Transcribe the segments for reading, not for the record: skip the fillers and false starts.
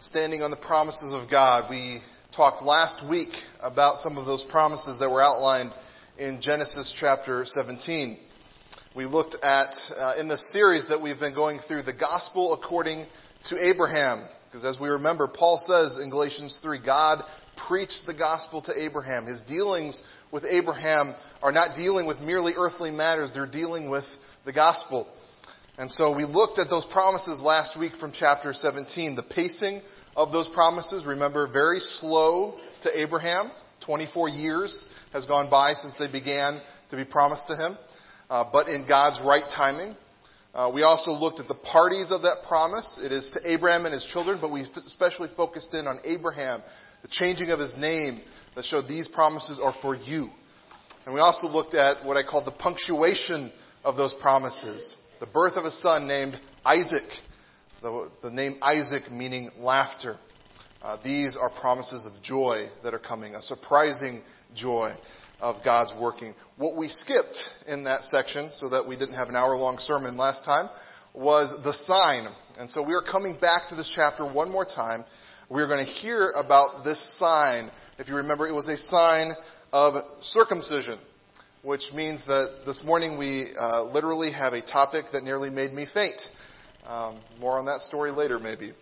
Standing on the promises of God. We talked last week about some of those promises that were outlined in Genesis chapter 17. We looked at, in the series that we've been going through, the gospel according to Abraham. Because as we remember, Paul says in Galatians 3, God preached the gospel to Abraham. His dealings with Abraham are not dealing with merely earthly matters. They're dealing with the gospel. And so we looked at those promises last week from chapter 17. The pacing of those promises, remember, very slow to Abraham. 24 years has gone by since they began to be promised to him, but in God's right timing. We also looked at the parties of that promise. It is to Abraham and his children, but we especially focused in on Abraham, the changing of his name that showed these promises are for you. And we also looked at what I call the punctuation of those promises. The birth of a son named Isaac. The name Isaac meaning laughter. These are promises of joy that are coming. A surprising joy of God's working. What we skipped in that section, so that we didn't have an hour-long sermon last time, was the sign. And so we are coming back to this chapter one more time. We are going to hear about this sign. If you remember, it was a sign of circumcision, which means that this morning we literally have a topic that nearly made me faint. More on that story later, maybe.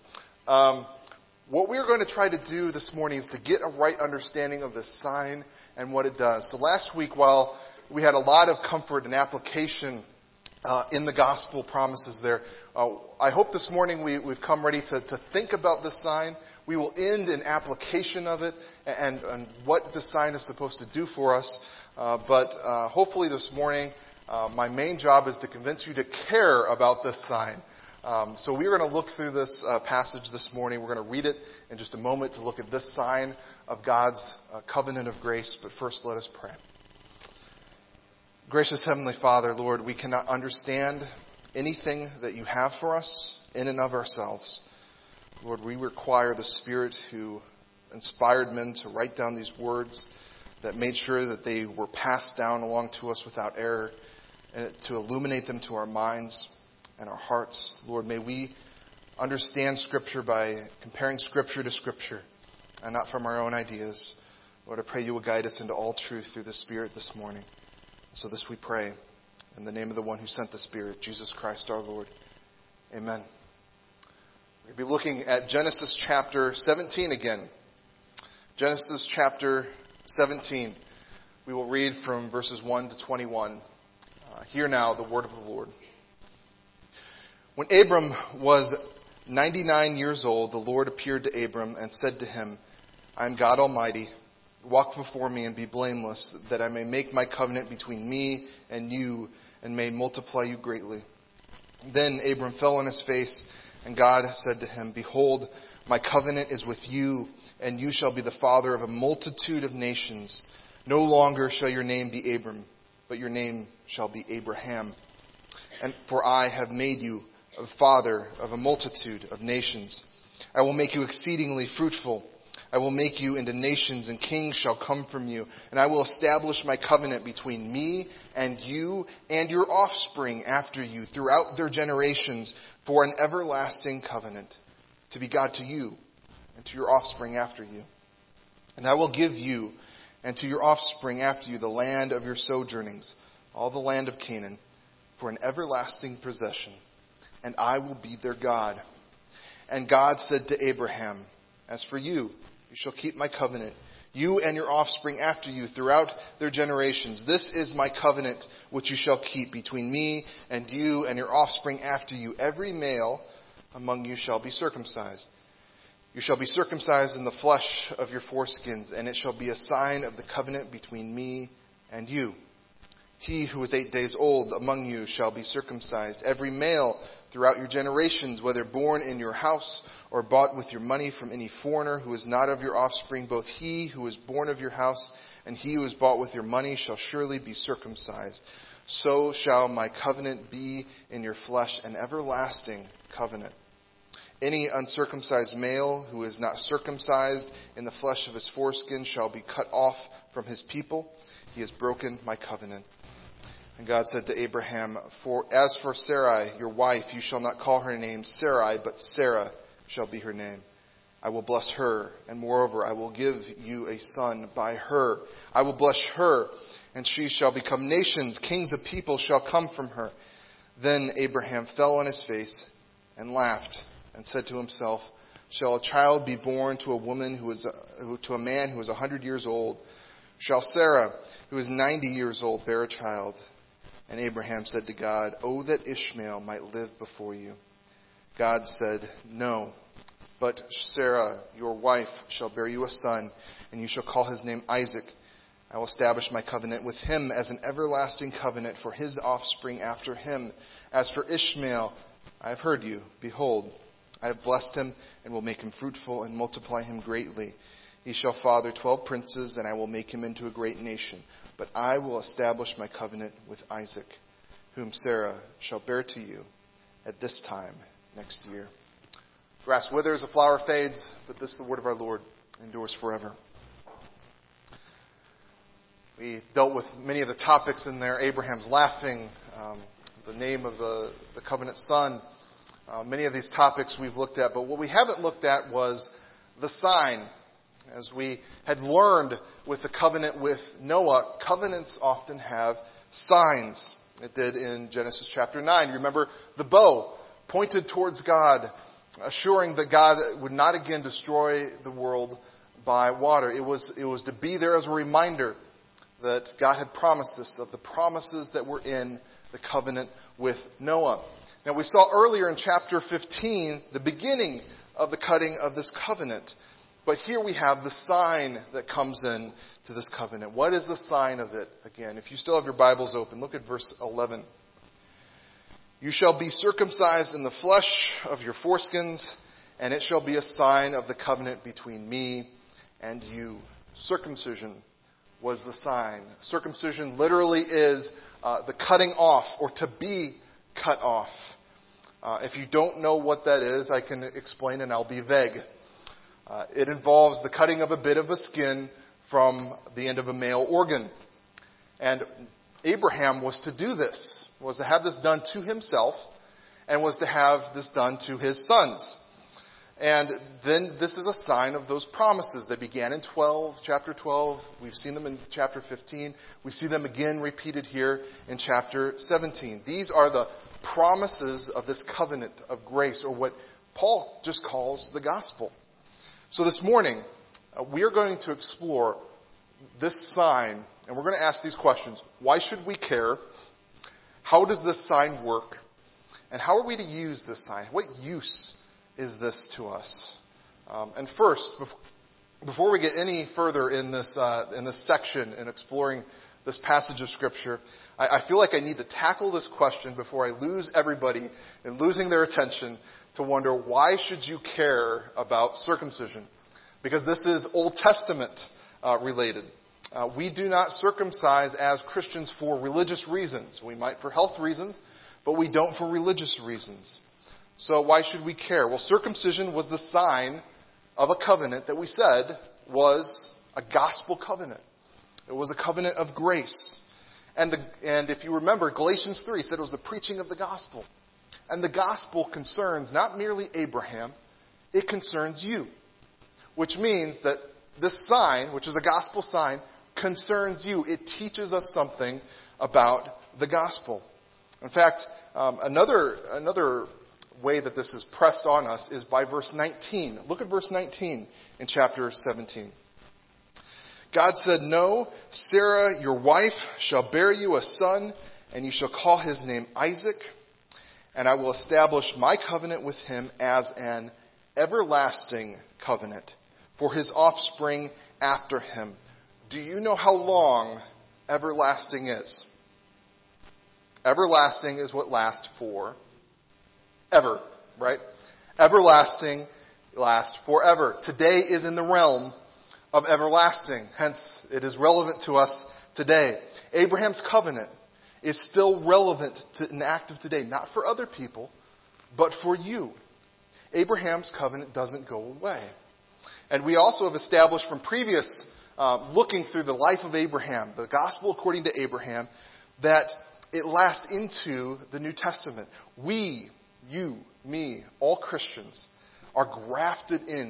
What we're going to try to do this morning is to get a right understanding of this sign and what it does. So last week, while we had a lot of comfort and application in the gospel promises there, I hope this morning we've come ready to think about this sign. We will end in application of it and what the sign is supposed to do for us. But hopefully this morning, my main job is to convince you to care about this sign. So we're going to look through this passage this morning. We're going to read it in just a moment to look at this sign of God's covenant of grace. But first, let us pray. Gracious Heavenly Father, Lord, we cannot understand anything that you have for us in and of ourselves. Lord, we require the Spirit who inspired men to write down these words, that made sure that they were passed down along to us without error, and to illuminate them to our minds and our hearts. Lord, may we understand Scripture by comparing Scripture to Scripture and not from our own ideas. Lord, I pray you will guide us into all truth through the Spirit this morning. So this we pray in the name of the one who sent the Spirit, Jesus Christ our Lord. Amen. We'll be looking at Genesis chapter 17 again. Genesis chapter 17. We will read from verses 1 to 21. Hear now the word of the Lord. When Abram was 99 years old, the Lord appeared to Abram and said to him, I am God Almighty. Walk before me and be blameless, that I may make my covenant between me and you and may multiply you greatly. Then Abram fell on his face, and God said to him, Behold, my covenant is with you, and you shall be the father of a multitude of nations. No longer shall your name be Abram, but your name shall be Abraham. And for I have made you the father of a multitude of nations. I will make you exceedingly fruitful. I will make you into nations, and kings shall come from you. And I will establish my covenant between me and you and your offspring after you throughout their generations for an everlasting covenant, to be God to you and to your offspring after you. And I will give you and to your offspring after you the land of your sojournings, all the land of Canaan, for an everlasting possession. And I will be their God. And God said to Abraham, As for you, you shall keep my covenant, you and your offspring after you throughout their generations. This is my covenant which you shall keep between me and you and your offspring after you. Every male among you shall be circumcised. You shall be circumcised in the flesh of your foreskins, and it shall be a sign of the covenant between me and you. He who is 8 days old among you shall be circumcised, every male throughout your generations, whether born in your house or bought with your money from any foreigner who is not of your offspring. Both he who is born of your house and he who is bought with your money shall surely be circumcised. So shall my covenant be in your flesh, an everlasting covenant. Any uncircumcised male who is not circumcised in the flesh of his foreskin shall be cut off from his people. He has broken my covenant. And God said to Abraham, As for Sarai, your wife, you shall not call her name Sarai, but Sarah shall be her name. I will bless her, and moreover, I will give you a son by her. I will bless her, and she shall become nations. Kings of people shall come from her. Then Abraham fell on his face and laughed, and said to himself, shall a child be born to a woman to a man who is 100 years old? Shall Sarah, who is 90 years old, bear a child? And Abraham said to God, oh, that Ishmael might live before you. God said, no, but Sarah, your wife, shall bear you a son, and you shall call his name Isaac. I will establish my covenant with him as an everlasting covenant for his offspring after him. As for Ishmael, I have heard you. Behold, I have blessed him and will make him fruitful and multiply him greatly. He shall father 12 princes, and I will make him into a great nation. But I will establish my covenant with Isaac, whom Sarah shall bear to you at this time next year. Grass withers, a flower fades, but this is the word of our Lord, endures forever. We dealt with many of the topics in there. Abraham's laughing, the name of the covenant son. Many of these topics we've looked at, but what we haven't looked at was the sign. As we had learned with the covenant with Noah, covenants often have signs. It did in Genesis chapter 9. You remember the bow pointed towards God, assuring that God would not again destroy the world by water. It was to be there as a reminder that God had promised this, of the promises that were in the covenant with Noah. Now we saw earlier in chapter 15 the beginning of the cutting of this covenant. But here we have the sign that comes in to this covenant. What is the sign of it? Again, if you still have your Bibles open, look at verse 11. You shall be circumcised in the flesh of your foreskins, and it shall be a sign of the covenant between me and you. Circumcision was the sign. Circumcision literally is the cutting off, or to be cut off. If you don't know what that is, I can explain, and I'll be vague. It involves the cutting of a bit of a skin from the end of a male organ. And Abraham was to do this, was to have this done to himself, and was to have this done to his sons. And then this is a sign of those promises. They began in chapter 12. We've seen them in chapter 15. We see them again repeated here in chapter 17. These are the promises of this covenant of grace, or what Paul just calls the gospel. So this morning, we are going to explore this sign, and we're going to ask these questions. Why should we care? How does this sign work? And how are we to use this sign? What use is this to us? And first, before we get any further in this section in exploring this passage of Scripture, I feel like I need to tackle this question before I lose everybody in losing their attention to wonder, why should you care about circumcision? Because this is Old Testament related. We do not circumcise as Christians for religious reasons. We might for health reasons, but we don't for religious reasons. So why should we care? Well, circumcision was the sign of a covenant that we said was a gospel covenant. It was a covenant of grace. And if you remember, Galatians 3 said it was the preaching of the gospel. And the gospel concerns not merely Abraham, it concerns you. Which means that this sign, which is a gospel sign, concerns you. It teaches us something about the gospel. In fact, another way that this is pressed on us is by verse 19. Look at verse 19 in chapter 17. God said, no, Sarah, your wife, shall bear you a son, and you shall call his name Isaac. And I will establish my covenant with him as an everlasting covenant for his offspring after him. Do you know how long everlasting is? Everlasting is what lasts for ever, right? Everlasting lasts forever. Today is in the realm of everlasting. Hence, it is relevant to us today. Abraham's covenant is still relevant and active today, not for other people, but for you. Abraham's covenant doesn't go away. And we also have established from previous looking through the life of Abraham, the gospel according to Abraham, that it lasts into the New Testament. We, you, me, all Christians are grafted in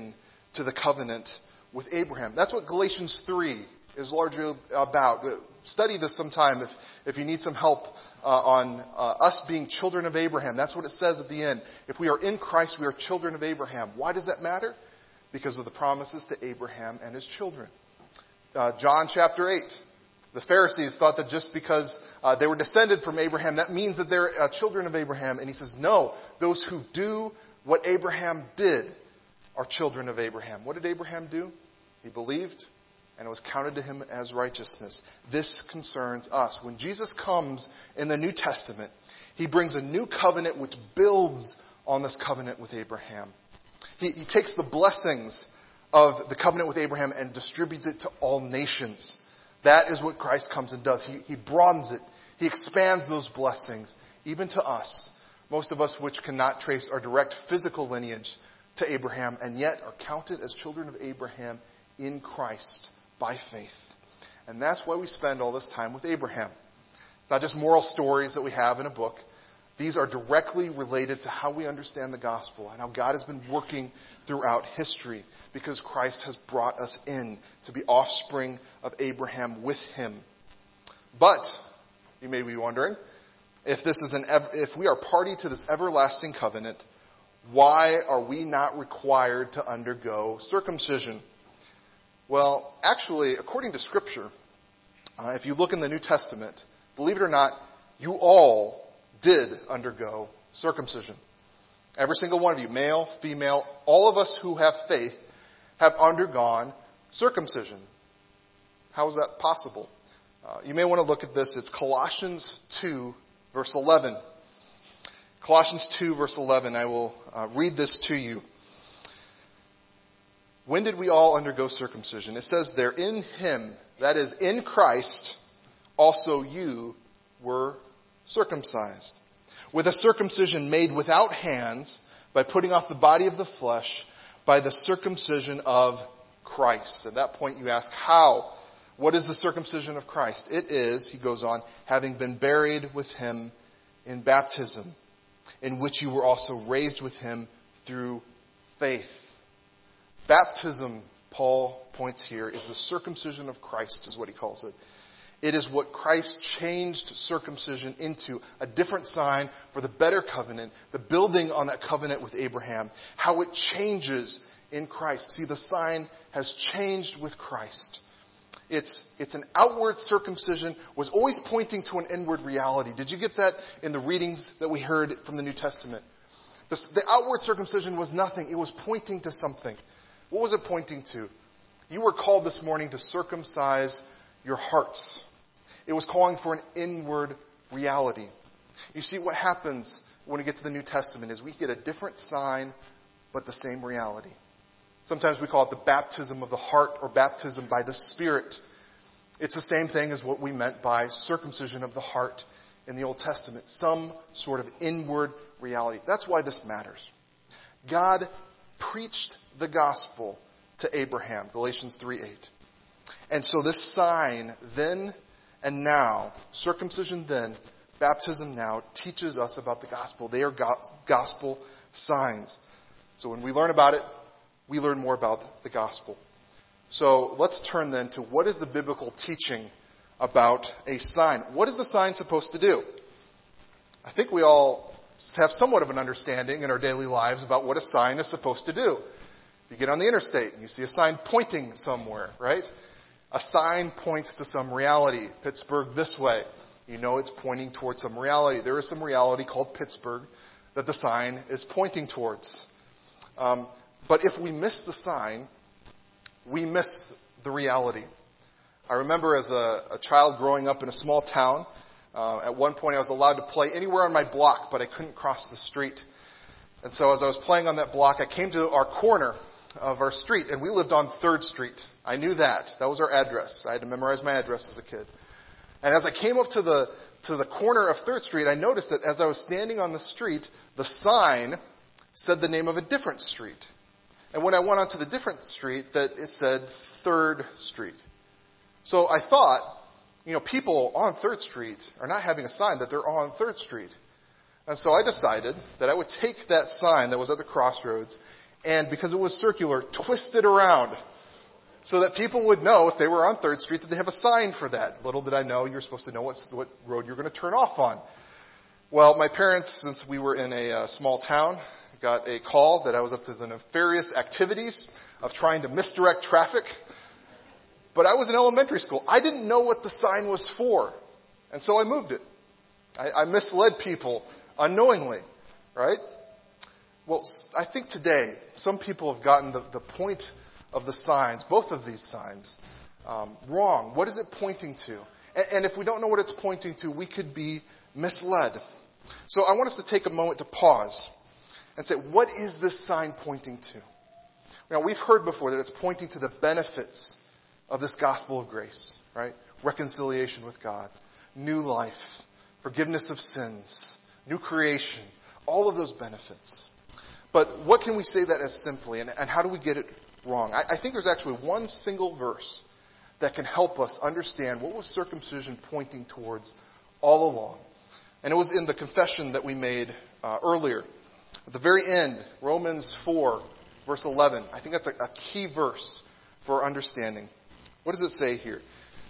to the covenant with Abraham. That's what Galatians 3 is largely about. Study this sometime if you need some help on us being children of Abraham. That's what it says at the end. If we are in Christ, we are children of Abraham. Why does that matter? Because of the promises to Abraham and his children. John chapter 8. The Pharisees thought that just because they were descended from Abraham, that means that they're children of Abraham. And he says, no, those who do what Abraham did are children of Abraham. What did Abraham do? He believed, and it was counted to him as righteousness. This concerns us. When Jesus comes in the New Testament, he brings a new covenant which builds on this covenant with Abraham. He takes the blessings of the covenant with Abraham and distributes it to all nations. That is what Christ comes and does. He broadens it. He expands those blessings, even to us. Most of us which cannot trace our direct physical lineage to Abraham, and yet are counted as children of Abraham in Christ by faith. And that's why we spend all this time with Abraham. It's not just moral stories that we have in a book. These are directly related to how we understand the gospel and how God has been working throughout history, because Christ has brought us in to be offspring of Abraham with him. But you may be wondering, if we are party to this everlasting covenant, why are we not required to undergo circumcision? Well, actually, according to Scripture, if you look in the New Testament, believe it or not, you all did undergo circumcision. Every single one of you, male, female, all of us who have faith have undergone circumcision. How is that possible? You may want to look at this. It's Colossians 2, verse 11. Colossians 2, verse 11. I will read this to you. When did we all undergo circumcision? It says there, in him, that is, in Christ, also you were circumcised, with a circumcision made without hands, by putting off the body of the flesh, by the circumcision of Christ. At that point you ask, how? What is the circumcision of Christ? It is, he goes on, having been buried with him in baptism, in which you were also raised with him through faith. Baptism, Paul points here, is the circumcision of Christ, is what he calls it. It is what Christ changed circumcision into, a different sign for the better covenant, the building on that covenant with Abraham, how it changes in Christ. See, the sign has changed with Christ. It's an outward circumcision, was always pointing to an inward reality. Did you get that in the readings that we heard from the New Testament? The outward circumcision was nothing. It was pointing to something. What was it pointing to? You were called this morning to circumcise your hearts. It was calling for an inward reality. You see, what happens when we get to the New Testament is we get a different sign, but the same reality. Sometimes we call it the baptism of the heart or baptism by the Spirit. It's the same thing as what we meant by circumcision of the heart in the Old Testament. Some sort of inward reality. That's why this matters. God preached the gospel to Abraham, Galatians 3:8. And so this sign then and now, circumcision then, baptism now, teaches us about the gospel. They are gospel signs. So when we learn about it, we learn more about the gospel. So let's turn then to what is the biblical teaching about a sign. What is the sign supposed to do? I think we all have somewhat of an understanding in our daily lives about what a sign is supposed to do. You get on the interstate and you see a sign pointing somewhere, right? A sign points to some reality. Pittsburgh this way. You know it's pointing towards some reality. There is some reality called Pittsburgh that the sign is pointing towards. But if we miss the sign, we miss the reality. I remember as a child growing up in a small town, at one point I was allowed to play anywhere on my block, but I couldn't cross the street. And so as I was playing on that block, I came to our corner of our street, and we lived on 3rd Street. I knew that. That was our address. I had to memorize my address as a kid. And as I came up to the corner of 3rd Street, I noticed that as I was standing on the street, the sign said the name of a different street. And when I went onto the different street, that it said 3rd Street. So I thought, people on 3rd Street are not having a sign that they're on 3rd Street. And so I decided that I would take that sign that was at the crossroads and because it was circular, twisted around so that people would know if they were on 3rd Street that they have a sign for that. Little did I know you're supposed to know what road you're going to turn off on. Well, my parents, since we were in a small town, got a call that I was up to the nefarious activities of trying to misdirect traffic. But I was in elementary school. I didn't know what the sign was for. And so I moved it. I misled people unknowingly, right? Well, I think today some people have gotten the point of the signs, both of these signs, wrong. What is it pointing to? And if we don't know what it's pointing to, we could be misled. So I want us to take a moment to pause and say, what is this sign pointing to? Now, we've heard before that it's pointing to the benefits of this gospel of grace, right? Reconciliation with God, new life, forgiveness of sins, new creation, all of those benefits. But what can we say that as simply, and how do we get it wrong? I think there's actually one single verse that can help us understand what was circumcision pointing towards all along. And it was in the confession that we made earlier. At the very end, Romans 4, verse 11. I think that's a key verse for our understanding. What does it say here?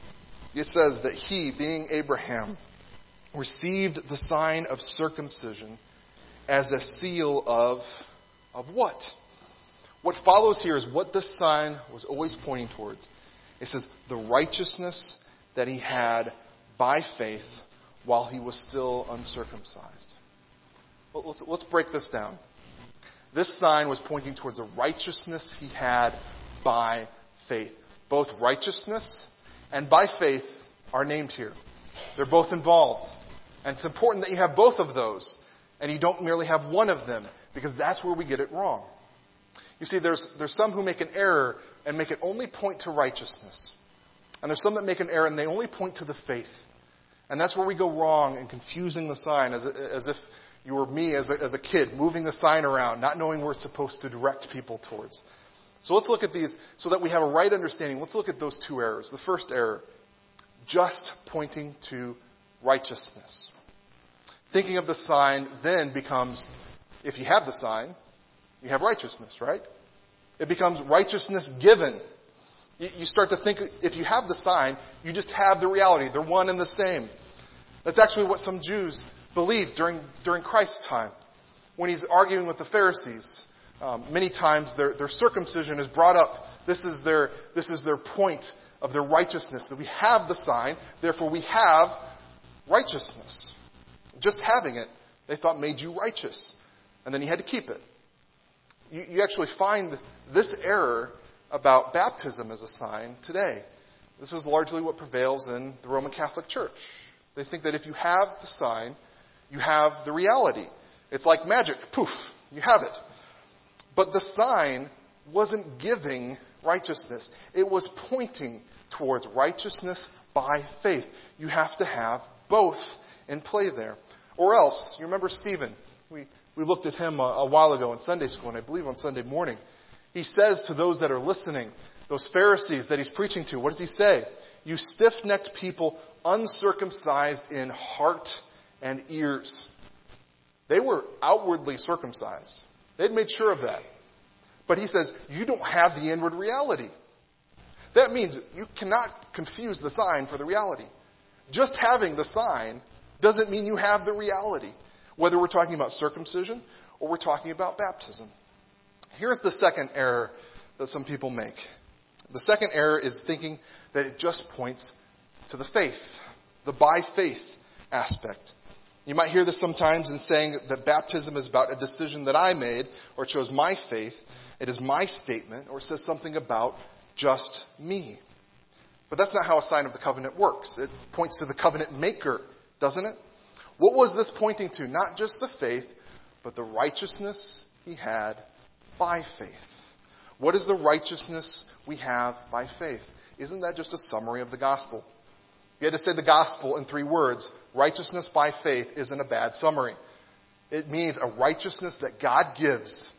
It says that he, being Abraham, received the sign of circumcision as a seal of what? What follows here is what this sign was always pointing towards. It says the righteousness that he had by faith while he was still uncircumcised. Well, let's break this down. This sign was pointing towards a righteousness he had by faith. Both righteousness and by faith are named here. They're both involved. And it's important that you have both of those, and you don't merely have one of them, because that's where we get it wrong. You see, there's some who make an error and make it only point to righteousness. And there's some that make an error and they only point to the faith. And that's where we go wrong in confusing the sign, as if you were me as a kid, moving the sign around, not knowing where it's supposed to direct people towards. So let's look at these so that we have a right understanding. Let's look at those two errors. The first error, just pointing to righteousness. Thinking of the sign then becomes, if you have the sign, you have righteousness, right? It becomes righteousness given. You start to think, if you have the sign, you just have the reality. They're one and the same. That's actually what some Jews believed during Christ's time. When he's arguing with the Pharisees, many times their circumcision is brought up. This is their point of their righteousness. That we have the sign, therefore we have righteousness. Just having it, they thought made you righteous. And then you had to keep it. You actually find this error about baptism as a sign today. This is largely what prevails in the Roman Catholic Church. They think that if you have the sign, you have the reality. It's like magic. Poof, you have it. But the sign wasn't giving righteousness. It was pointing towards righteousness by faith. You have to have both in play there. Or else, you remember Stephen. We looked at him a while ago in Sunday school, and I believe on Sunday morning. He says to those that are listening, those Pharisees that he's preaching to, what does he say? You stiff-necked people, uncircumcised in heart and ears. They were outwardly circumcised. They'd made sure of that. But he says, you don't have the inward reality. That means you cannot confuse the sign for the reality. Just having the sign doesn't mean you have the reality, whether we're talking about circumcision or we're talking about baptism. Here's the second error that some people make. The second error is thinking that it just points to the faith, the by faith aspect. You might hear this sometimes in saying that baptism is about a decision that I made, or it shows my faith, it is my statement, or it says something about just me. But that's not how a sign of the covenant works. It points to the covenant maker, doesn't it? What was this pointing to? Not just the faith, but the righteousness he had by faith. What is the righteousness we have by faith? Isn't that just a summary of the gospel? You had to say the gospel in 3 words. Righteousness by faith isn't a bad summary. It means a righteousness that God gives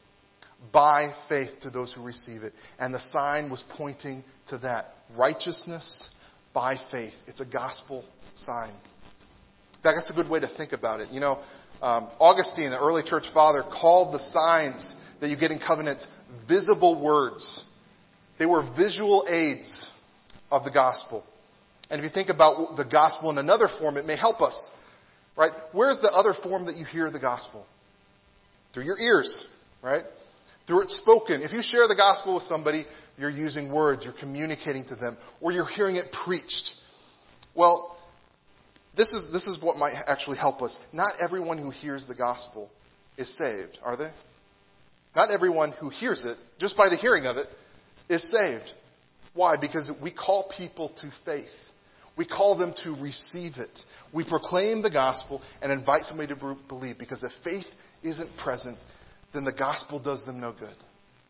by faith to those who receive it. And the sign was pointing to that. Righteousness by faith. It's a gospel sign. In fact, that's a good way to think about it. You know, Augustine, the early church father, called the signs that you get in covenants visible words. They were visual aids of the gospel. And if you think about the gospel in another form, it may help us. Right? Where's the other form that you hear the gospel? Through your ears, right? Through it spoken. If you share the gospel with somebody, you're using words, you're communicating to them, or you're hearing it preached. Well, this is what might actually help us. Not everyone who hears the gospel is saved, are they? Not everyone who hears it, just by the hearing of it, is saved. Why? Because we call people to faith. We call them to receive it. We proclaim the gospel and invite somebody to believe, because if faith isn't present, then the gospel does them no good.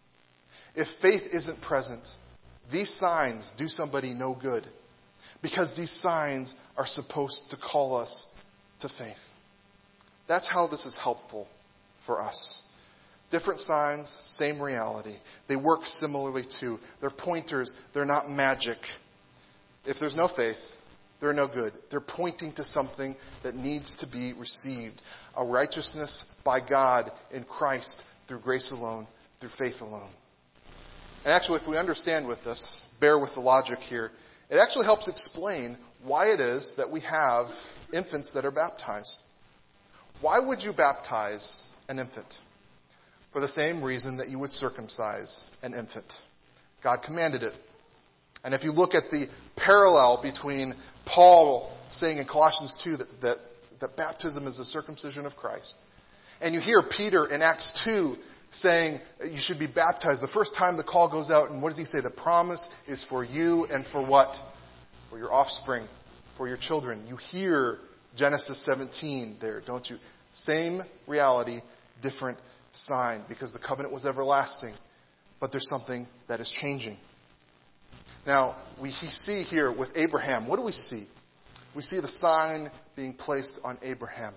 If faith isn't present, these signs do somebody no good, because these signs are supposed to call us to faith. That's how this is helpful for us. Different signs, same reality. They work similarly too. They're pointers. They're not magic. If there's no faith, they're no good. They're pointing to something that needs to be received. A righteousness by God in Christ through grace alone, through faith alone. And actually, if we understand with this, bear with the logic here, it actually helps explain why it is that we have infants that are baptized. Why would you baptize an infant? For the same reason that you would circumcise an infant. God commanded it. And if you look at the parallel between Paul saying in Colossians 2 that baptism is the circumcision of Christ, and you hear Peter in Acts 2 saying you should be baptized, the first time the call goes out, and what does he say? The promise is for you and for what? For your offspring, for your children. You hear Genesis 17 there, don't you? Same reality, different sign, because the covenant was everlasting, but there's something that is changing. Now, we see here with Abraham, what do we see? We see the sign being placed on Abraham.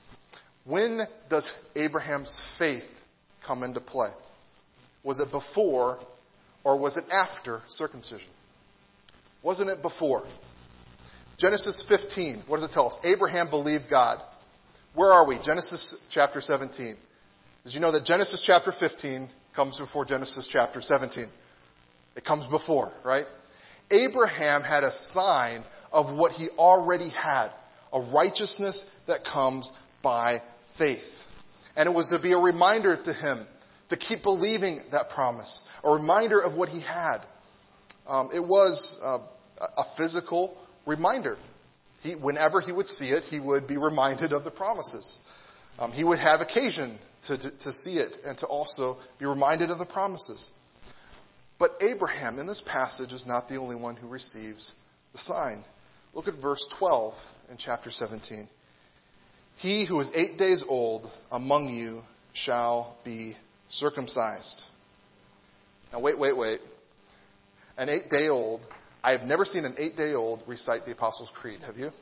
When does Abraham's faith come into play? Was it before or was it after circumcision? Wasn't it before? Genesis 15, what does it tell us? Abraham believed God. Where are we? Genesis chapter 17. Did you know that Genesis chapter 15 comes before Genesis chapter 17? It comes before, right? Abraham had a sign of what he already had, a righteousness that comes by faith. And it was to be a reminder to him to keep believing that promise, a reminder of what he had. It was a physical reminder. Whenever he would see it, he would be reminded of the promises. He would have occasion to see it and to also be reminded of the promises. But Abraham, in this passage, is not the only one who receives the sign. Look at verse 12 in chapter 17. He who is 8 days old among you shall be circumcised. Now wait. An 8-day-old. I have never seen an 8-day-old recite the Apostles' Creed. Have you?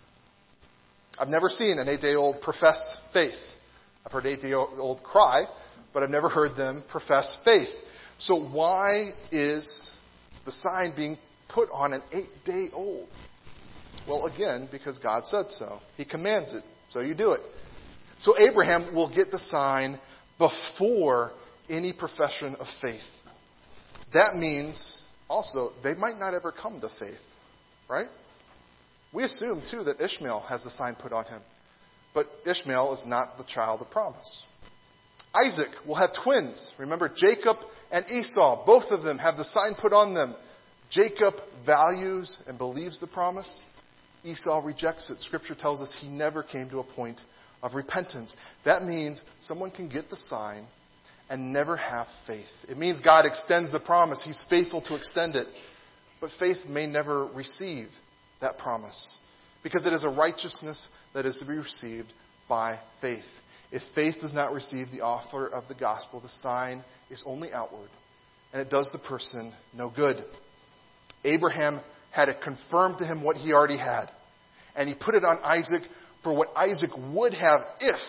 I've never seen an 8-day-old profess faith. I've heard 8-day-old cry, but I've never heard them profess faith. So why is the sign being put on an 8-day-old? Well, again, because God said so. He commands it, so you do it. So Abraham will get the sign before any profession of faith. That means also they might not ever come to faith, right? We assume, too, that Ishmael has the sign put on him. But Ishmael is not the child of promise. Isaac will have twins. Remember, Jacob and Esau, both of them have the sign put on them. Jacob values and believes the promise. Esau rejects it. Scripture tells us he never came to a point of repentance. That means someone can get the sign and never have faith. It means God extends the promise. He's faithful to extend it. But faith may never receive that promise, because it is a righteousness that is to be received by faith. If faith does not receive the offer of the gospel, the sign is only outward, and it does the person no good. Abraham had it confirmed to him what he already had, and he put it on Isaac for what Isaac would have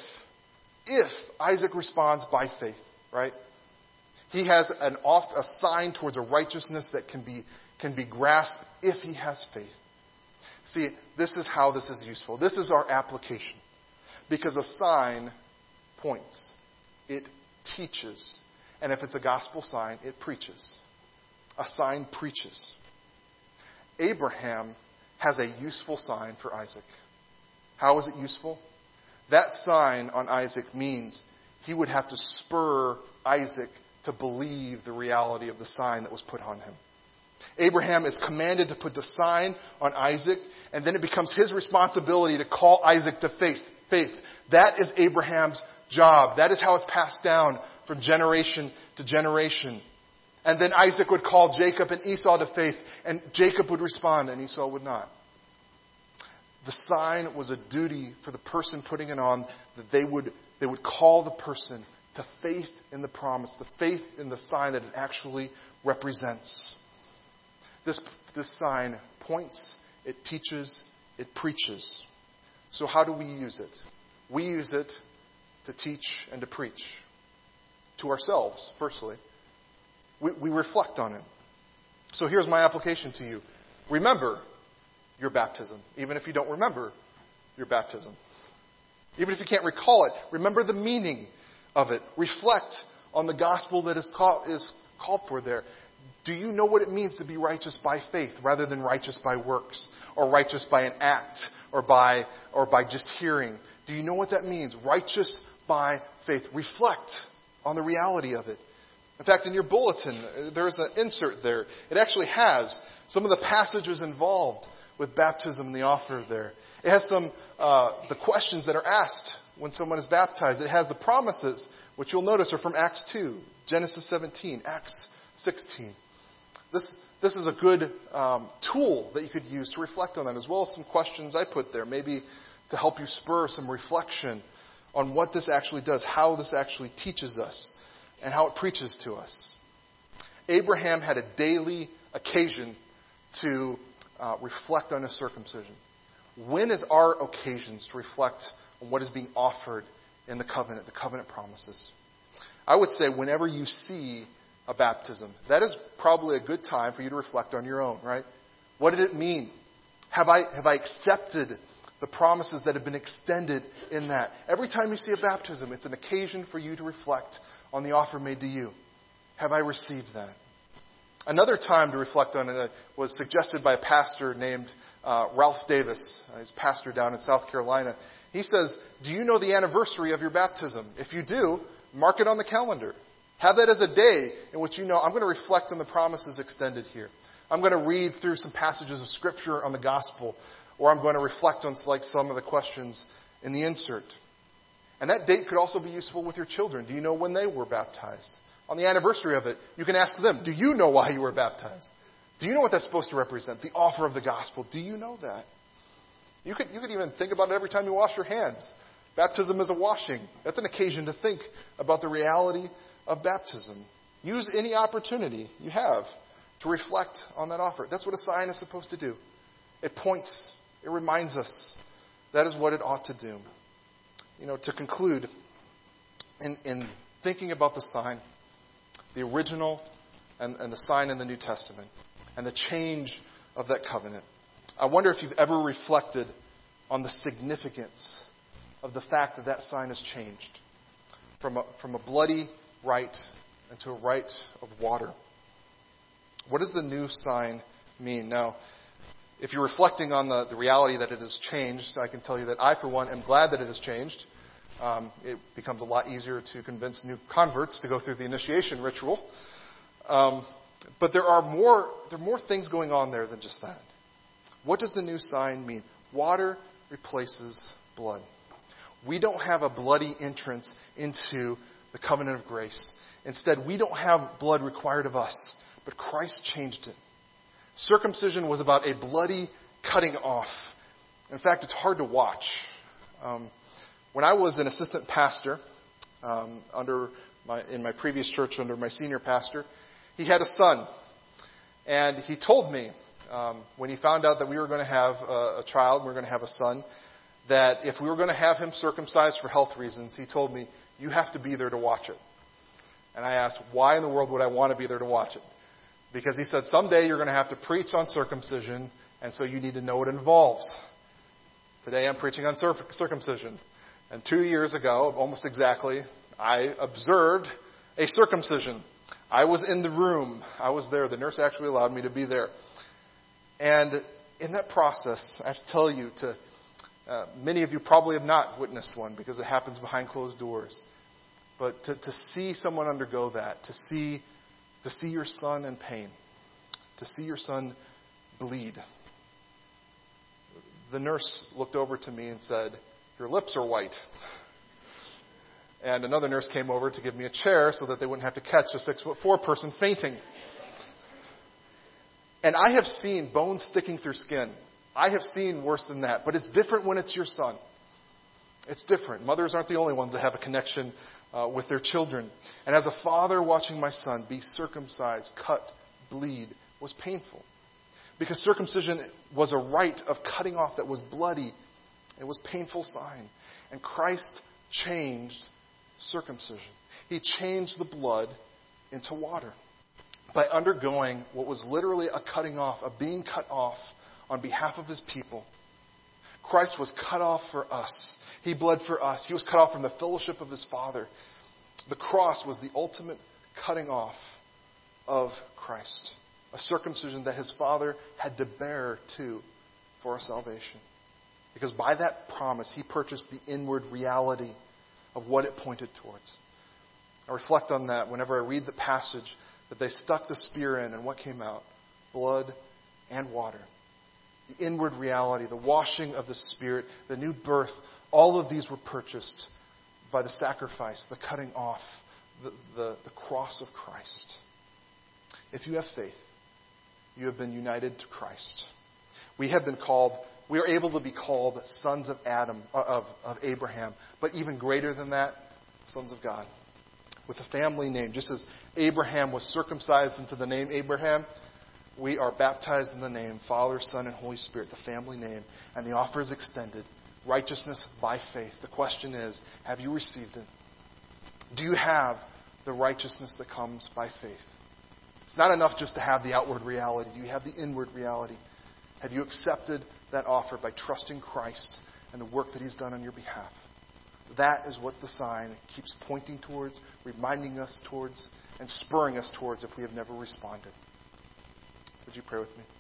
if Isaac responds by faith, right? He has a sign towards a righteousness that can be grasped if he has faith. See, this is how this is useful. This is our application. Because a sign points. It teaches. And if it's a gospel sign, it preaches. A sign preaches. Abraham has a useful sign for Isaac. How is it useful? That sign on Isaac means he would have to spur Isaac to believe the reality of the sign that was put on him. Abraham is commanded to put the sign on Isaac, and then it becomes his responsibility to call Isaac to faith. That is Abraham's job. That is how it's passed down from generation to generation. And then Isaac would call Jacob and Esau to faith, and Jacob would respond, and Esau would not. The sign was a duty for the person putting it on, that they would call the person to faith in the promise, the faith in the sign that it actually represents. This sign points, it teaches, it preaches. So how do we use it? We use it to teach and to preach. To ourselves, firstly. We reflect on it. So here's my application to you. Remember your baptism, even if you don't remember your baptism. Even if you can't recall it, remember the meaning of it. Reflect on the gospel that is called for there. Do you know what it means to be righteous by faith rather than righteous by works, or righteous by an act, or by just hearing? Do you know what that means? Righteous by faith. Reflect on the reality of it. In fact, in your bulletin, there's an insert there. It actually has some of the passages involved with baptism and the offer there. It has some the questions that are asked when someone is baptized. It has the promises, which you'll notice are from Acts 2, Genesis 17, Acts 16. This is a good tool that you could use to reflect on that, as well as some questions I put there, maybe to help you spur some reflection on what this actually does, how this actually teaches us, and how it preaches to us. Abraham had a daily occasion to reflect on his circumcision. When is our occasions to reflect on what is being offered in the covenant promises? I would say whenever you see a baptism, that is probably a good time for you to reflect on your own, right? What did it mean? Have I accepted the promises that have been extended in that? Every time you see a baptism, it's an occasion for you to reflect on the offer made to you. Have I received that? Another time to reflect on it was suggested by a pastor named Ralph Davis. He's a pastor down in South Carolina. He says, do you know the anniversary of your baptism? If you do, mark it on the calendar. Have that as a day in which you know, I'm going to reflect on the promises extended here. I'm going to read through some passages of Scripture on the gospel, or I'm going to reflect on some of the questions in the insert. And that date could also be useful with your children. Do you know when they were baptized? On the anniversary of it, you can ask them, do you know why you were baptized? Do you know what that's supposed to represent? The offer of the gospel. Do you know that? You could even think about it every time you wash your hands. Baptism is a washing. That's an occasion to think about the reality of baptism. Use any opportunity you have to reflect on that offer. That's what a sign is supposed to do. It points. It reminds us. That is what it ought to do. To conclude, in thinking about the sign, the original and the sign in the New Testament, and the change of that covenant, I wonder if you've ever reflected on the significance of the fact that that sign has changed from a bloody rite into a rite of water. What does the new sign mean? Now, if you're reflecting on the reality that it has changed, I can tell you that I, for one, am glad that it has changed. It becomes a lot easier to convince new converts to go through the initiation ritual. But there are more things going on there than just that. What does the new sign mean? Water replaces blood. We don't have a bloody entrance into the covenant of grace. Instead, we don't have blood required of us, but Christ changed it. Circumcision was about a bloody cutting off. In fact, it's hard to watch. When I was an assistant pastor in my previous church under my senior pastor, he had a son. And he told me, when he found out that we were going to have a child, we were going to have a son, that if we were going to have him circumcised for health reasons, he told me, you have to be there to watch it. And I asked, why in the world would I want to be there to watch it? Because he said, someday you're going to have to preach on circumcision, and so you need to know what it involves. Today I'm preaching on circumcision. And 2 years ago, almost exactly, I observed a circumcision. I was in the room. I was there. The nurse actually allowed me to be there. And in that process, I have to tell you, many of you probably have not witnessed one because it happens behind closed doors. But to see someone undergo that, to see your son in pain, to see your son bleed. The nurse looked over to me and said, "Your lips are white." And another nurse came over to give me a chair so that they wouldn't have to catch a 6'4" person fainting. And I have seen bones sticking through skin. I have seen worse than that. But it's different when it's your son. It's different. Mothers aren't the only ones that have a connection with their children. And as a father watching my son be circumcised, cut, bleed, was painful. Because circumcision was a rite of cutting off that was bloody. It was a painful sign. And Christ changed circumcision. He changed the blood into water by undergoing what was literally a cutting off, a being cut off on behalf of his people. Christ was cut off for us. He bled for us. He was cut off from the fellowship of his Father. The cross was the ultimate cutting off of Christ. A circumcision that his Father had to bear to for our salvation. Because by that promise, he purchased the inward reality of what it pointed towards. I reflect on that whenever I read the passage that they stuck the spear in and what came out? Blood and water. The inward reality, the washing of the Spirit, the new birth, all of these were purchased by the sacrifice, the cutting off, the cross of Christ. If you have faith, you have been united to Christ. We are able to be called sons of Abraham, but even greater than that, sons of God. With a family name, just as Abraham was circumcised into the name Abraham, we are baptized in the name Father, Son, and Holy Spirit, the family name, and the offer is extended. Righteousness by faith. The question is, have you received it? Do you have the righteousness that comes by faith? It's not enough just to have the outward reality. Do you have the inward reality? Have you accepted that offer by trusting Christ and the work that he's done on your behalf? That is what the sign keeps pointing towards, reminding us towards, and spurring us towards if we have never responded. Would you pray with me?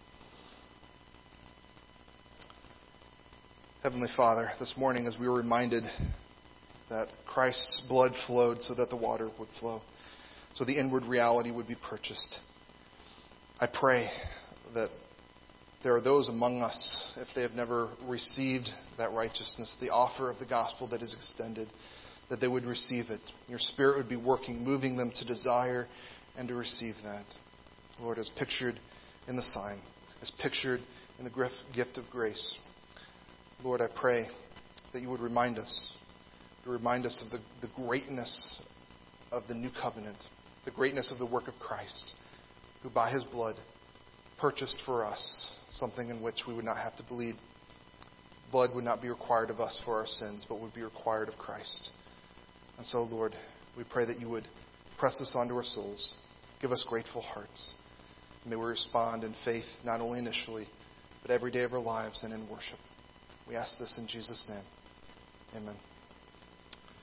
Heavenly Father, this morning as we were reminded that Christ's blood flowed so that the water would flow, so the inward reality would be purchased, I pray that there are those among us, if they have never received that righteousness, the offer of the gospel that is extended, that they would receive it. Your Spirit would be working, moving them to desire and to receive that. Lord, as pictured in the sign, as pictured in the gift of grace, Lord, I pray that you would remind us of the greatness of the new covenant, the greatness of the work of Christ, who by his blood purchased for us something in which we would not have to bleed. Blood would not be required of us for our sins, but would be required of Christ. And so, Lord, we pray that you would press this onto our souls. Give us grateful hearts. May we respond in faith, not only initially, but every day of our lives and in worship. We ask this in Jesus' name. Amen.